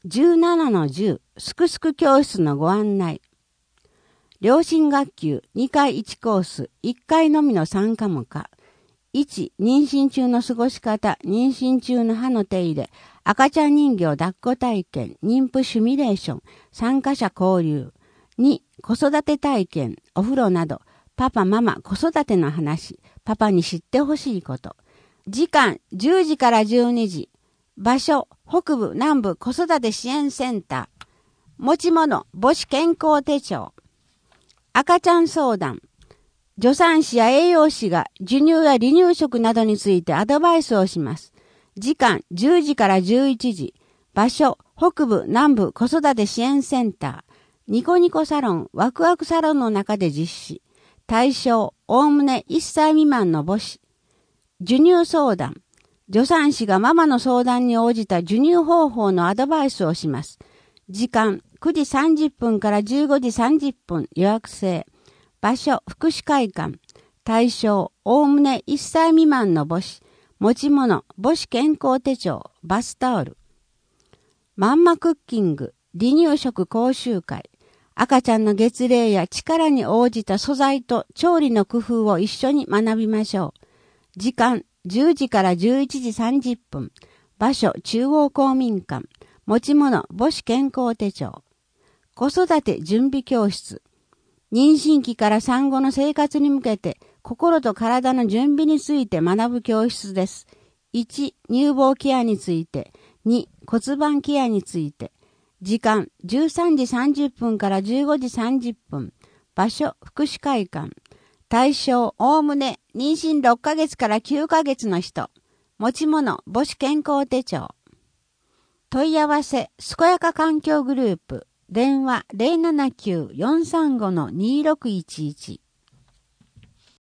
17-10すくすく教室のご案内。両親学級2回1コース1回のみの3科目。1、妊娠中の過ごし方、妊娠中の歯の手入れ、赤ちゃん人形抱っこ体験、妊婦シミュレーション、参加者交流。2、子育て体験、お風呂など、パパママ子育ての話、パパに知ってほしいこと。時間10時から12時。場所、北部南部子育て支援センター。持ち物、母子健康手帳。赤ちゃん相談。助産師や栄養士が授乳や離乳食などについてアドバイスをします。時間10時から11時。場所、北部南部子育て支援センター。ニコニコサロン、ワクワクサロンの中で実施。対象、おおむね1歳未満の母子。授乳相談。助産師がママの相談に応じた授乳方法のアドバイスをします。時間9時30分から15時30分予約制。場所、福祉会館。対象、おおむね1歳未満の母子。持ち物、母子健康手帳、バスタオル。マンマクッキング、離乳食講習会。赤ちゃんの月齢や力に応じた素材と調理の工夫を一緒に学びましょう。時間10時から11時30分。場所、中央公民館。持ち物、母子健康手帳。子育て準備教室。妊娠期から産後の生活に向けて心と体の準備について学ぶ教室です。1、乳房ケアについて。2、骨盤ケアについて。時間13時30分から15時30分。場所、福祉会館。対象、おおむね妊娠6ヶ月から9ヶ月の人。持ち物、母子健康手帳。問い合わせ、健やか環境グループ。電話 079-435-2611。